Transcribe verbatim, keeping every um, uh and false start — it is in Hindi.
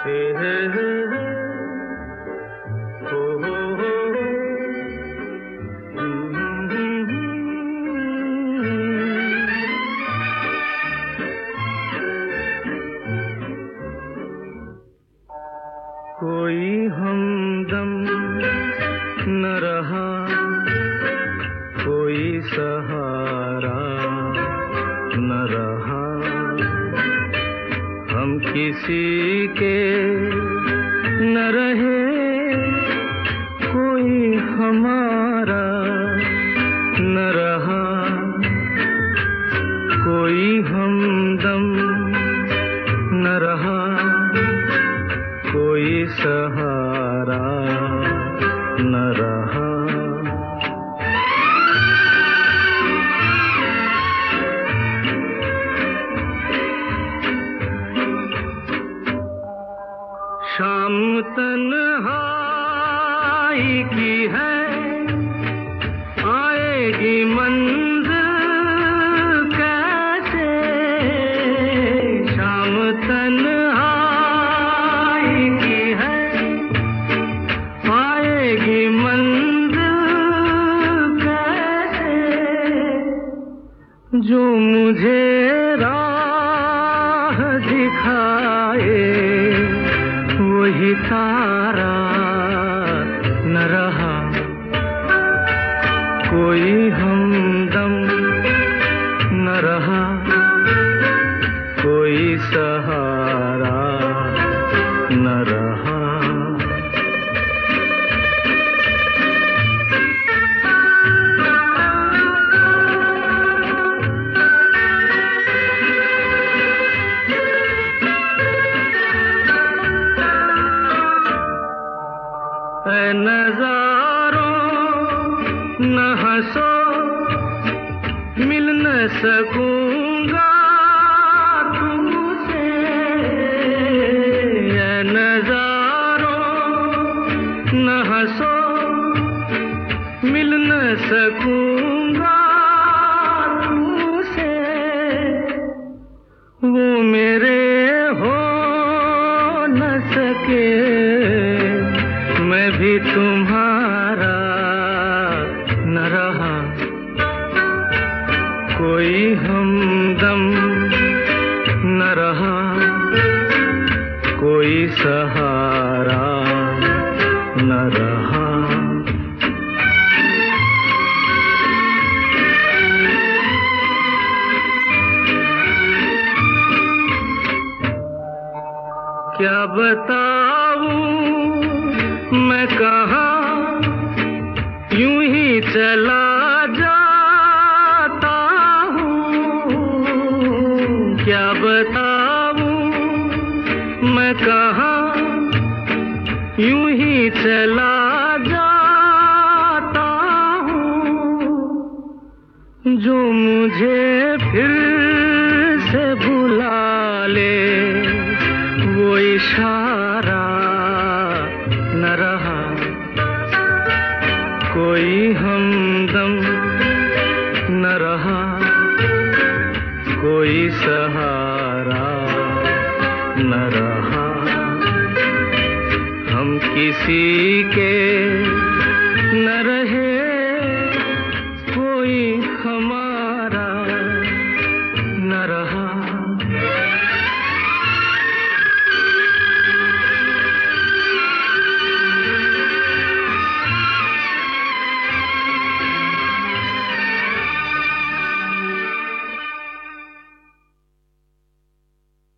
कोई हमदम न रहा, कोई सहारा न रहा, हम किसी के न रहे, कोई हमारा न रहा, कोई हमदम न रहा, कोई सहारा न रहा। शाम तन्हाई की है, आएगी मंज़िल कैसे, शाम तन्हाई की है, आएगी मंज़िल कैसे, जो मुझे राह दिखाए वही तारा न रहा, कोई हमदम न रहा, कोई सहारा न रहा। ऐ नज़ारों न हंसो, मिल न सकूंगा तुमसे, ऐ नज़ारों न हंसो, मिल न सकूंगा तुमसे, वो मेरे हो न सके, मैं भी तुम्हारा न रहा, कोई हमदम न रहा, कोई सहारा न रहा। क्या बताऊं मैं कहाँ, यूं ही चला जाता हूँ, क्या बताऊं मैं कहाँ, यूं ही चला जाता हूँ, जो मुझे फिर से बुला ले वो इशारा न रहा, कोई हमदम न रहा, कोई सहारा न रहा, हम किसी के